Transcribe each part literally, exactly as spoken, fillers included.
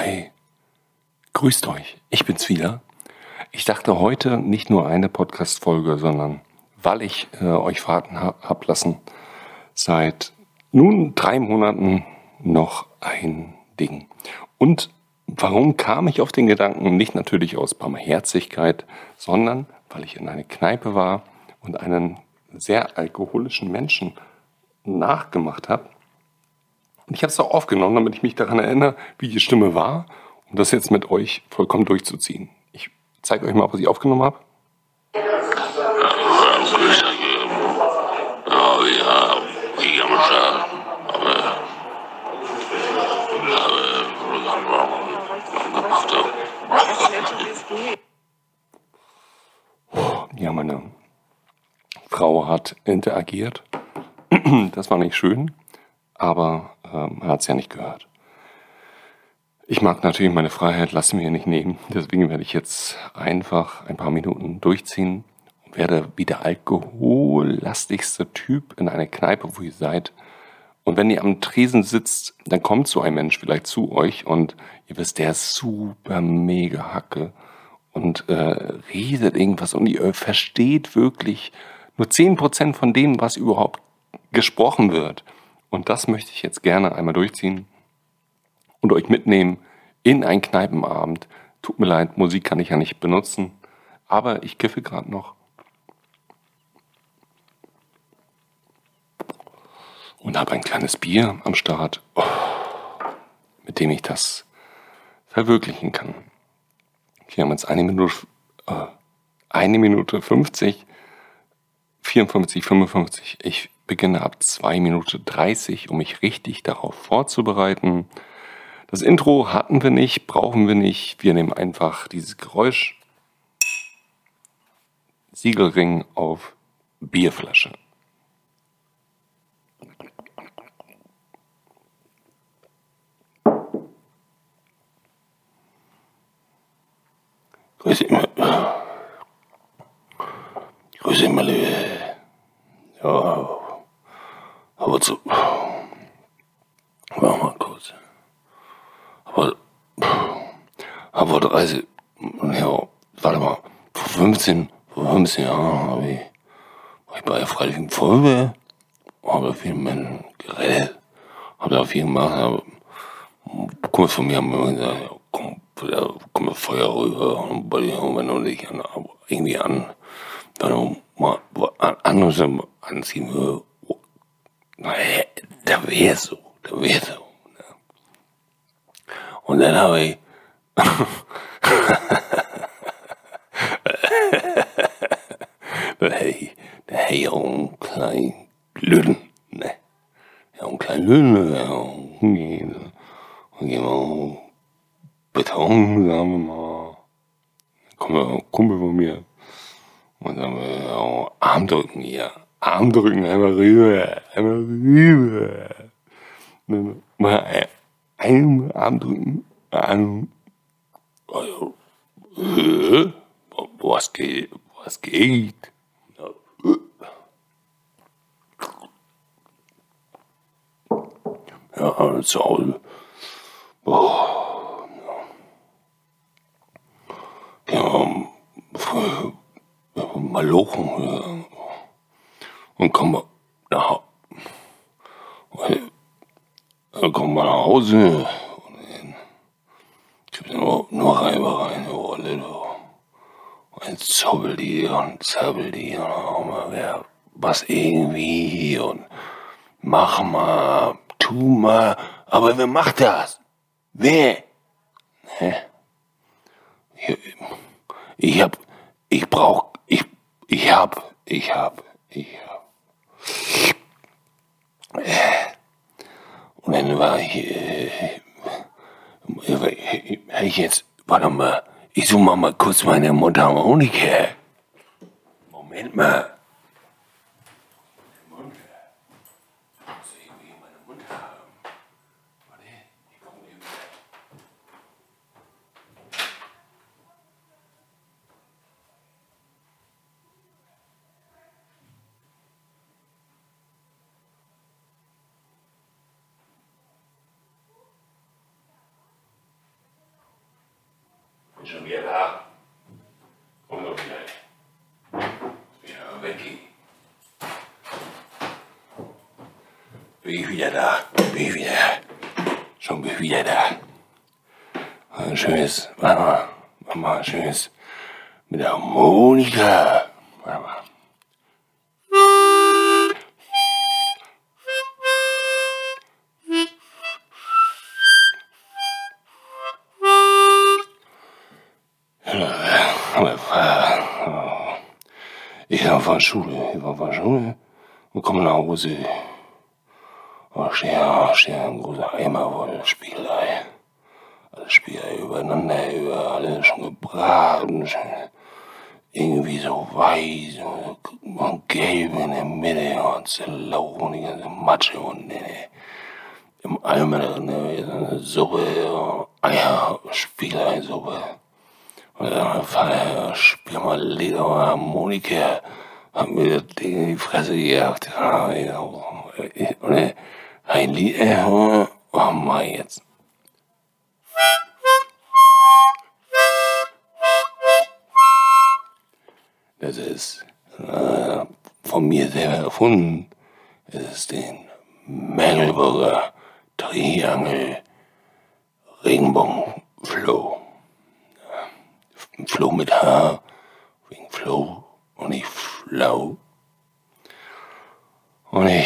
Hi, grüßt euch, ich bin's wieder. Ich dachte heute nicht nur eine Podcast-Folge, sondern weil ich äh, euch warten ha hab lassen, seit nun drei Monaten noch ein Ding. Und warum kam ich auf den Gedanken? Nicht natürlich aus Barmherzigkeit, sondern weil ich in eine Kneipe war und einen sehr alkoholischen Menschen nachgemacht habe. Und ich habe es auch aufgenommen, damit ich mich daran erinnere, wie die Stimme war, um das jetzt mit euch vollkommen durchzuziehen. Ich zeige euch mal, was ich aufgenommen habe. Ja, meine Frau hat interagiert. Das war nicht schön, aber ähm, man hat es ja nicht gehört. Ich mag natürlich meine Freiheit, lasse mir nicht nehmen. Deswegen werde ich jetzt einfach ein paar Minuten durchziehen und werde wie der alkohollastigste Typ in einer Kneipe, wo ihr seid. Und wenn ihr am Tresen sitzt, dann kommt so ein Mensch vielleicht zu euch und ihr wisst, der ist super mega Hacke und äh, redet irgendwas und ihr versteht wirklich nur zehn Prozent von dem, was überhaupt gesprochen wird. Und das möchte ich jetzt gerne einmal durchziehen und euch mitnehmen in einen Kneipenabend. Tut mir leid, Musik kann ich ja nicht benutzen, aber ich kiffe gerade noch. Und habe ein kleines Bier am Start, oh, mit dem ich das verwirklichen kann. Wir haben jetzt eine Minute, äh, eine Minute fünfzig, vierundfünfzig, fünfundfünfzig. Ich beginne ab zwei Minuten dreißig, um mich richtig darauf vorzubereiten. Das Intro hatten wir nicht, brauchen wir nicht. Wir nehmen einfach dieses Geräusch. Siegelring auf Bierflasche. Grüß dich mal. Grüß dich mal, liebe. Ja, aber zu. Warte mal kurz. Aber. Aber dreißig. Ja, warte mal. Vor fünfzehn, vor fünfzehn Jahren habe ich, war ich bei der Freiwilligen Feuerwehr. Habe da viele Menschen gerettet. Habe da viel gemacht. Aber Kumpels von mir haben immer gesagt, ja, komm, da kommt das Feuer rüber. Und bei dir, wenn du dich an, irgendwie an, wenn du mal anders anziehen würdest, naja, da wäre so, da wäre so. Ne? Und dann habe ich, da hätte ich, da hätte ich auch einen kleinen Lüden, ne? Ja, einen kleinen Lüden, ja, hingehen, und gehen wir Beton, sagen wir mal. Dann kommt ein Kumpel von mir und dann wir ja, Arm drücken hier, Arm drücken, einmal rüber, einmal rüber. Dann mal ein, einen Arm drücken, einen, also, äh, was geht, was geht? Ja, zu Hause. Boah, ja, ja, Malochen, ja. Und komm mal nach, dann komm mal nach Hause und dann gibt nur, nur Reibereien, oh, Lilo. Und zobbel die und zappel die und auch mal wer was irgendwie und mach mal, tu mal, aber wer macht das? Wer? Ne? Ich, ich hab, ich brauch, ich, ich hab, ich hab, ich hab. Und dann war ich, äh, ich jetzt, warte mal, ich suche mal, mal kurz meine Mundharmonika. Moment mal. wieder da. Bin ich wieder. Schon bin ich wieder da. Ein schönes, warte mal, warte mal, ein schönes mit der Harmonika. Warte mal. Ich war von der Schule, ich war von der Schule und komme nach Hause. Da steht ja, steht ein großer Eimer voll Spiegelei. Alles Spiegelei übereinander, über alles schon gebraten, schon irgendwie so weiß und gelb in der Mitte und Lauch und die ganze Matsche und ne, im Eimer drin, ne, so eine Suppe, Eier, Spiegelei-Suppe. Und dann Vater, spiel mal Lied auf der Harmonika, hab mir das Ding in die Fresse gejagt. Und ein Lied, oh Mann, jetzt. Das ist äh, von mir selber erfunden. Es ist den Mergelburger Triangel Regenbogenflow. Flow mit H, wegen Flow und nicht Flau. Und ich,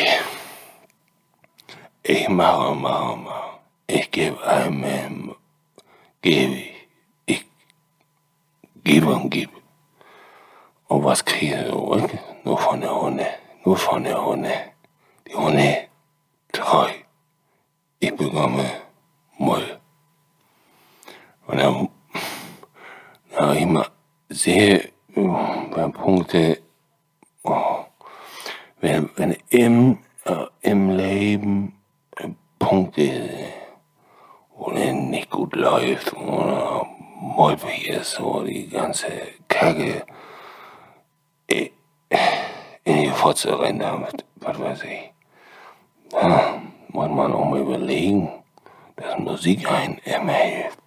ich mache, mache, mache. Ich gebe einem, gebe ich, ich gebe und gebe. Und was kriege ich zurück? Nur von der Hunde, nur von der Hunde. Die Hunde treu. Ich bekomme Moll. Und dann ja, ich mal sehe, bei Punkte, oh, wenn, wenn im, äh, im Leben äh, Punkte, wo es nicht gut läuft oder molpig ist oder die ganze Kacke in die Fotze rennt damit, was weiß ich. Da muss man auch mal überlegen, dass Musik einen immer hilft.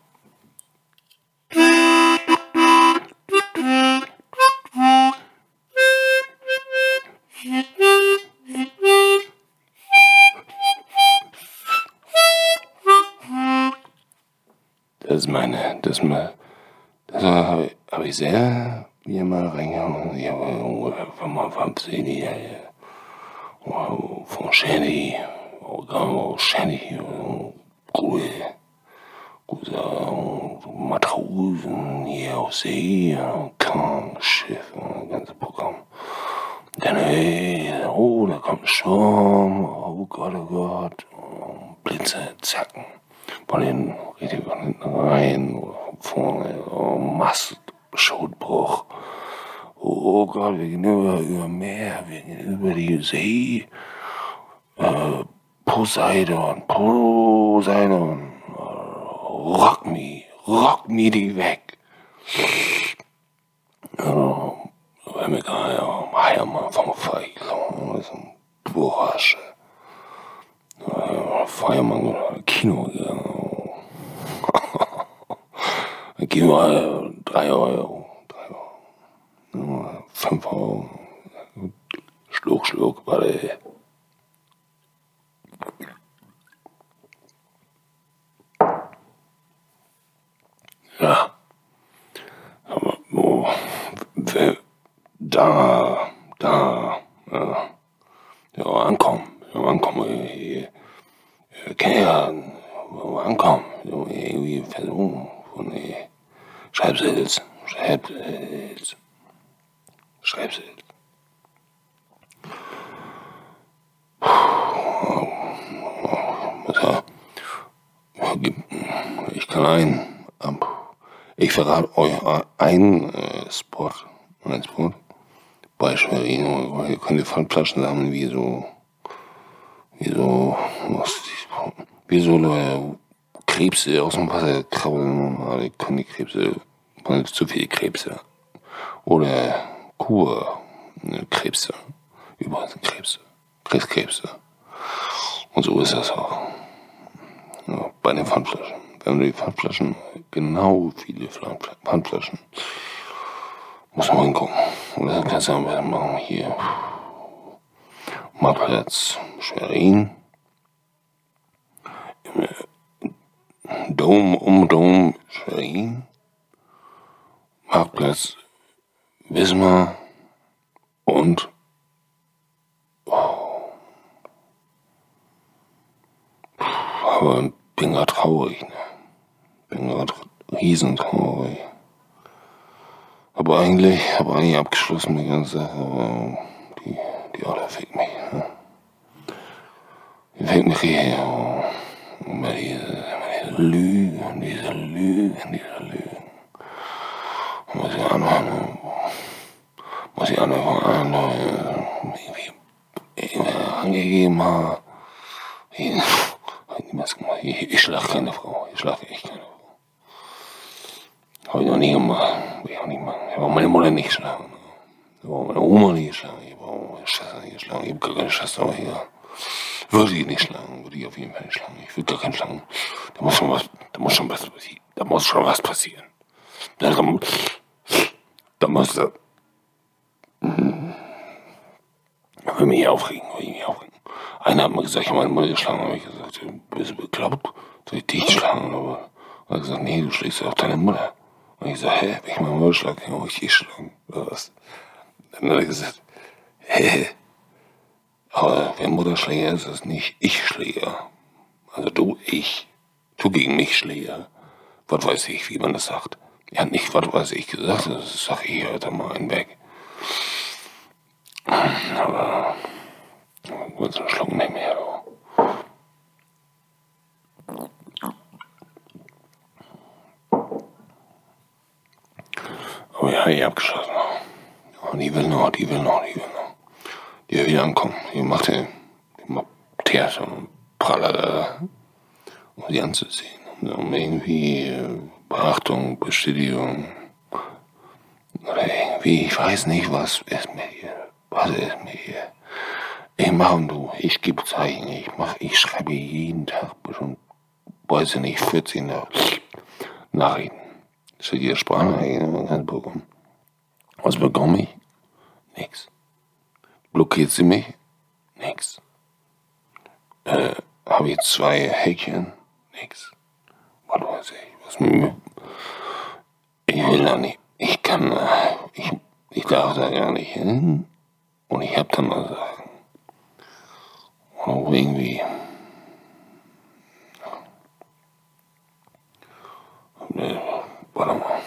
Das ist meine, das mal, das habe ich, hab ich sehr hier mal reingehauen. Ich habe ungefähr fünfundfünfzig Jahre von Shandy, oder Shandy, gute, gute Matrosen hier auf See, Kahn, Schiff, das ganze Programm. Dann, hey, oh, da kommt ein Sturm, oh Gott, oh Gott, Blitze, Zacken. Von hinten, richtig von hinten rein, oder von vorne, oh, Mastschotbruch. Oh Gott, wir gehen über, über Meer, wir gehen über die See. Äh, Poseidon, Poseidon, rock me, rock me die weg. Ja, weil mir gerade ja, Heiermann vom Feigl, das ist ein Burasche. Feiermann oder Kino gegangen. Kino drei Euro, drei Euro, fünf Euro. Schluck, Schluck, warte. Ja, aber wo, da, da, ja, ja ankommen, ja, ankommen hier. Kann ja ankommen, irgendwie versuchen von der Schreibsels, Schreibsels, Schreibsels. Ich kann einen, ich verrate euch einen äh, Spot, einen Spot, bei Schwerin, ihr könnt die Pfandflaschen sammeln, wie so, wie so, was wie so Leute Krebse aus dem Wasser krabbeln, aber die können die Krebse, zu viele Krebse. Oder Kur, Krebse, überall sind Krebse, Krebskrebse. Und so ist das auch. Ja, bei den Pfandflaschen. Wenn du die Pfandflaschen, genau viele Pfandflaschen, muss man hingucken. Und dann kannst du einfach machen, hier, Marktplatz Schwerin, Dom um Dom Schwerin, Marktplatz Wismar und oh, aber bin grad traurig, ne? Bin grad riesentraurig. Aber eigentlich, habe eigentlich abgeschlossen die ganze Sache, aber die, die Olle fickt mich, ne? Die fickt mich hier, oh. Immer diese, immer diese Lügen, diese Lügen, diese Lügen. Muss ich anhören, muss ich anhören, anhören, irgendwie, irgendwie angegeben habe. Ich, ich, ich schlag keine Frau, ich schlag echt keine Frau. Habe ich noch nie gemacht, will ich auch nicht machen. Ich habe meine Mutter nicht geschlagen. Ich habe meine Oma nicht geschlagen, ich habe auch meine Schwester nicht geschlagen. Ich habe gar keine Schwester, aber egal. Würde ich nicht schlagen, würde ich auf jeden Fall nicht schlagen. Ich würde gar keinen schlagen. Da muss schon was, da muss schon was passieren. Da muss schon was passieren. Da, da, da muss da. Hm. Will mich aufregen, will mich aufregen. Einer hat mir gesagt, ich habe meine Mutter geschlagen, habe ich gesagt, bist du bekloppt? Soll ich dich schlagen? Aber er hat gesagt, nee, du schlägst auch deine Mutter. Und ich sage, hä, wenn ich meine Mutter schlage, dann muss ich dich schlagen. Oder was? Dann hat er gesagt, hä? Aber wer Mutterschläger ist, ist nicht ich Schläger. Also du, ich. Du gegen mich Schläger. Was weiß ich, wie man das sagt. Er hat nicht, was weiß ich gesagt, das sag ich heute mal einen weg. Aber kurz einen Schluck nicht mehr. Aber ja, ich hab geschossen. Oh, die will noch, die will noch, die will noch. Die will wieder ankommen. Die macht den, die macht Theater und Prallada, um sie anzusehen. Um irgendwie Beachtung, Bestätigung. Oder irgendwie, ich weiß nicht, was ist mir hier. Was ist mir hier? Ich mach und du, ich gebe Zeichen, ich mach, ich schreibe jeden Tag bestimmt, weiß ich nicht, vierzehn Nachrichten. Schicke ihr Sprachnachrichten, man kann bekommen. Was bekomme ich? Nix. Blockiert sie mich? Nix. Äh, habe ich zwei Häkchen? Nix. Was weiß ich, was mir. Ich will da nicht. Ich kann, ich, ich darf da gar nicht hin. Und ich hab dann mal Sachen. Und irgendwie. Ne, warte mal.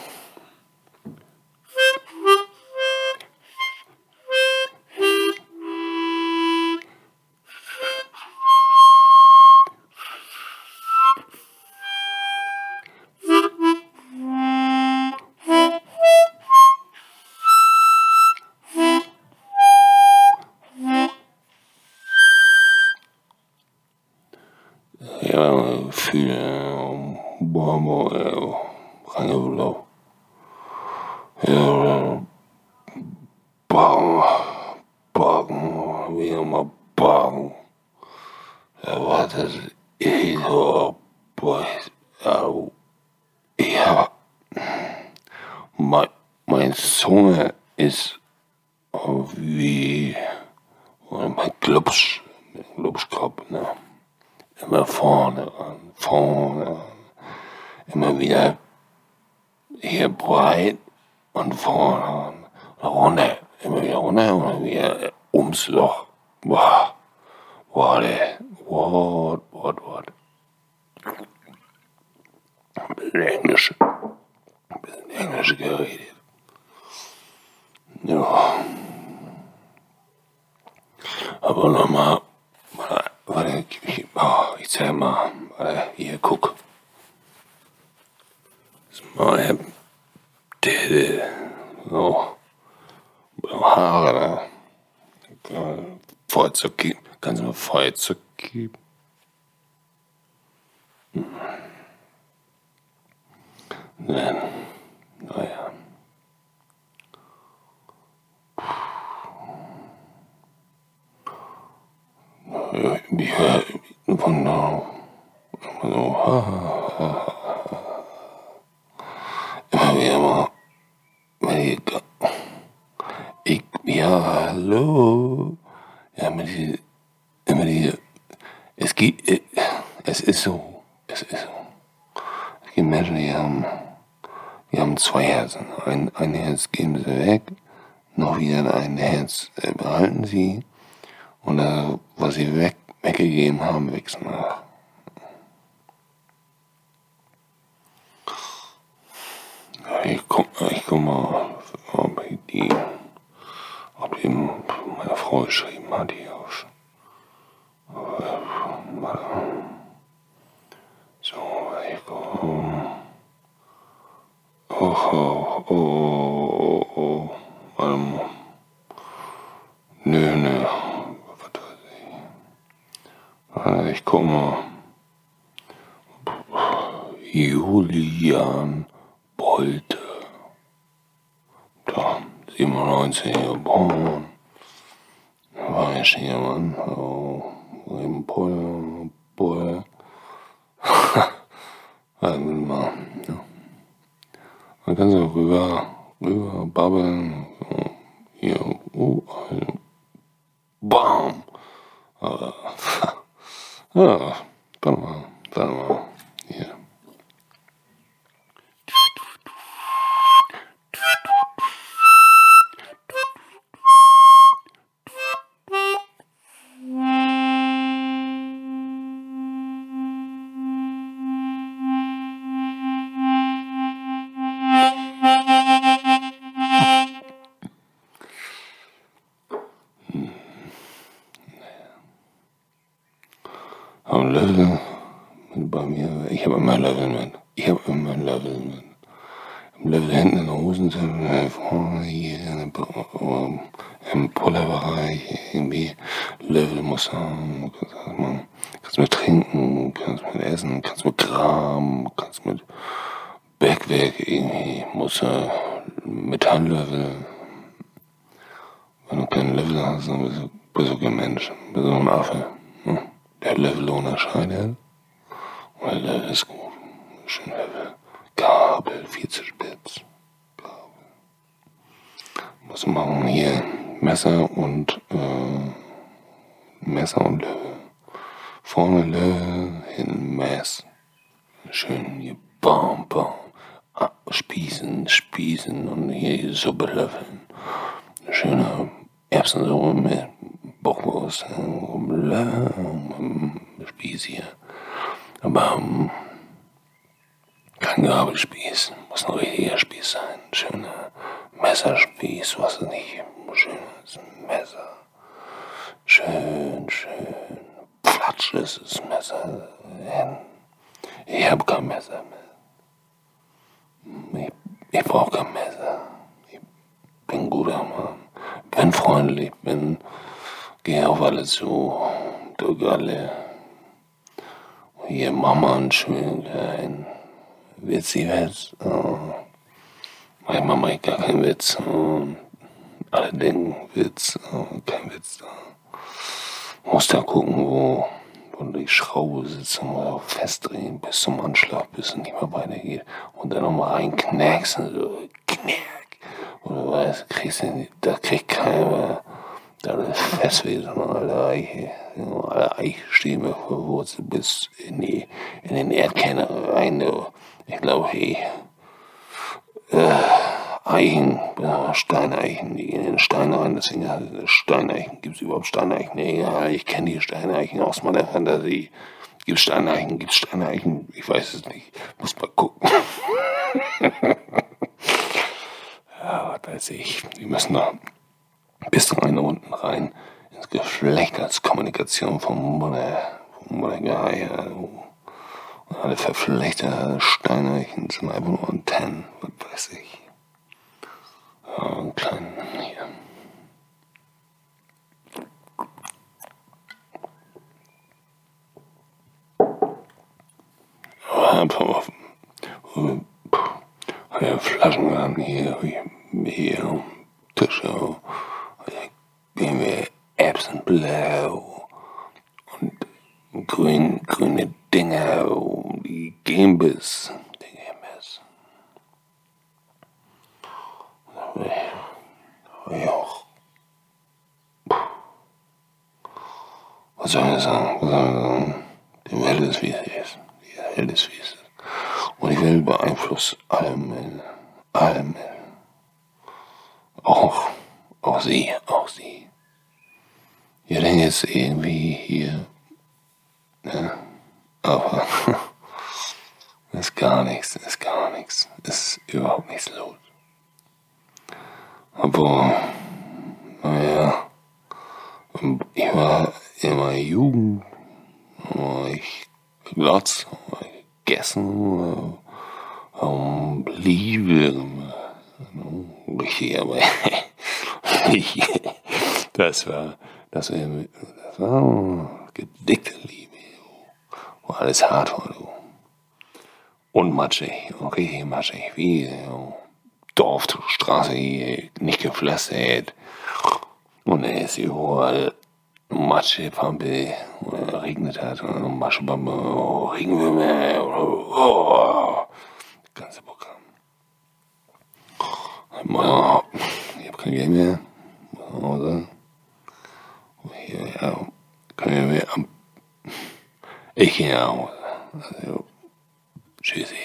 Ja, für Bobo, Rangeblau. Ja, Baum, Baum, wie immer Baum. Ja, was das ist, so, boah, ja, mein, mein Zunge ist wie mein Glubsch, Glubschkopf, ne? Immer vorne an, vorne an, immer wieder hier breit und vorne an, runter, immer wieder runter und wieder ums Loch. Boah, Wort, Wort, Wort, Wort. Ein bisschen Englisch, ein bisschen Englisch geredet. Ja. Aber nochmal, warte, ich, oh, ich zeig mal, warte, hier, guck. Das ist mal der, so, Haare, da. Feuerzeug geben, kannst du mal Feuerzeug geben? Hm. Nein, naja. Ich höre von da so, ha, ha, ha. Immer wieder mal, wenn ich, ich, ja, hallo, ja, mit die, immer die, es geht, es ist so, es ist so. gibt Menschen, die haben, die haben zwei Herzen. Ein, ein Herz geben sie weg, noch wieder ein Herz äh, behalten sie. Und äh, was sie weg, weggegeben haben, wächst nach. Ich guck, ich guck mal, ob ich die, ob die meiner Frau geschrieben hat, die auf. So, ich guck. Oh, oh, oh, oh, oh, warte mal. Nö, nö. Warte, ich guck mal. Julian Bolte. Da, siebenundneunzig geboren. War ein schicker Mann. Oh, im Pol, Pol. Warte mal. Ja. Man kann so rüber, rüber babbeln. Hier, uh, bam. Aber, ja, warte mal, warte mal. Hier. Am Level bei mir, ich habe immer Level mit. Ich habe immer Level mit. Im Level hinten in der Hosentasche, vorne hier im Pullerbereich, irgendwie Level muss haben. Man, kannst mit trinken, kannst mit essen, kannst mit Kram, kannst mit Bergwerk irgendwie, muss äh, Metalllevel. Wenn du kein Level hast, dann bist du, bist du kein Mensch, bist du ein Affe. Hm? Der Level unterscheidet. Und der Level ist gut. Schön Level. Kabel, vierzig Bits. Kabel. Musst du machen hier Messer und äh, Messer und Level. Vorne Level, hinten Mess. Schön hier bam, bam. Ah, Spießen, Spießen und hier die Suppe löffeln. Schöne Erbsensuppe mit Bockwurst, Spieß hier. Aber um, kein Gabelspieß, muss ein richtiger Spieß sein. Schöner Messerspieß, was nicht, schönes Messer. Schön, schön, platsch ist das Messer hin. Ich hab kein Messer mehr. Ich, ich brauch kein Messer. Ich bin ein guter Mann. Bin freundlich, bin, geh auf alle zu, drück alle. Hier Mama einen schönen kleinen Witzi-Witz. Oh. Manchmal mach ich gar keinen Witz. Oh. Alle denken Witz, oh, kein Witz da. Muss da gucken, wo, wo die Schraube sitzt und mal festdrehen bis zum Anschlag, bis es nicht mehr weitergeht. Und dann nochmal reinknacksen, so knack. Und du weißt, kriegst du, da kriegt keiner, da ist fest wie so eine alte Eiche. Alle Eichstämme verwurzelt bis in, die, in den Erdkern rein. Ich glaube, hey, äh, Eichen, ja, Steineichen, die gehen in den Stein rein, deswegen heißt es Steineichen. Gibt es überhaupt Steineichen? Egal, ich kenne die Steineichen aus meiner Fantasie. Gibt es Steineichen? Gibt es Steineichen? Ich weiß es nicht. Muss mal gucken. Ja, was weiß ich. Wir müssen da bis rein unten rein ins Geschlecht als Kommunikation vom Mutter, vom Muttergeheier. Und alle Verflechter Steineichen sind einfach nur Antennen, was weiß ich. Ja, einen kleinen hier. Einfach ja, Flaschen an hier, hier, Tische, gehen wir Erbsenblau und grün, grüne Dinger, die gehen bis, die gehen bis. Ja. Was soll ich sagen? Was soll ich sagen? Die Welt ist, wie sie ist. Die Welt ist, wie sie ist. Und ich Welt beeinflusst alle Menschen. Alle Menschen. Auch, auch sie, auch sie. Ihr denkt jetzt irgendwie hier, ne? Aber ist gar nichts, ist gar nichts, ist überhaupt nichts los. Aber, naja, ich war in meiner Jugend, war ich glotz, war ich gegessen, um, Liebe, richtig, aber das war, das war, das war gedickte Liebe, wo alles hart war, du. Und matschig, richtig matschig, wie Dorfstraße hier, nicht gepflastert. Und er ist überall Matschepampe, oder regnet hat, und Matschepampe, oh, Regenwürmer, oh, das ganze Programm. Ich hab kein Geld mehr, nach Hause. Hier, ja, können wir am, ich gehe nach Hause. Also, tschüssi.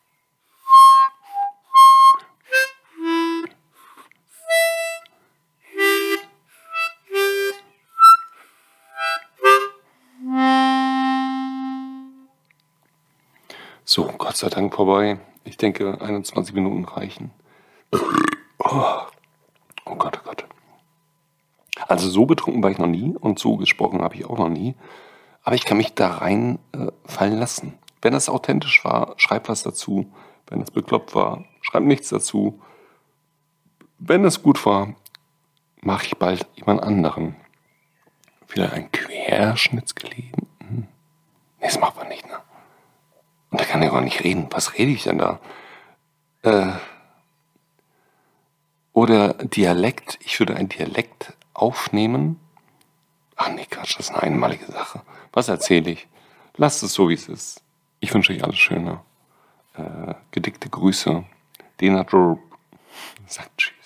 So, Gott sei Dank vorbei. Ich denke, einundzwanzig Minuten reichen. Oh, oh Gott, oh Gott. Also so betrunken war ich noch nie und so gesprochen habe ich auch noch nie. Aber ich kann mich da rein äh, fallen lassen. Wenn es authentisch war, schreib was dazu. Wenn es bekloppt war, schreib nichts dazu. Wenn es gut war, mache ich bald jemand anderen. Wieder ein Querschnittsgelegen. Hm. Nee, das macht man nicht, ne? Und da kann ich auch nicht reden. Was rede ich denn da? Äh, oder Dialekt. Ich würde ein Dialekt aufnehmen. Ach nee, Quatsch, das ist eine einmalige Sache. Was erzähle ich? Lasst es so, wie es ist. Ich wünsche euch alles Schöne. Äh, gedickte Grüße. Denator sagt Tschüss.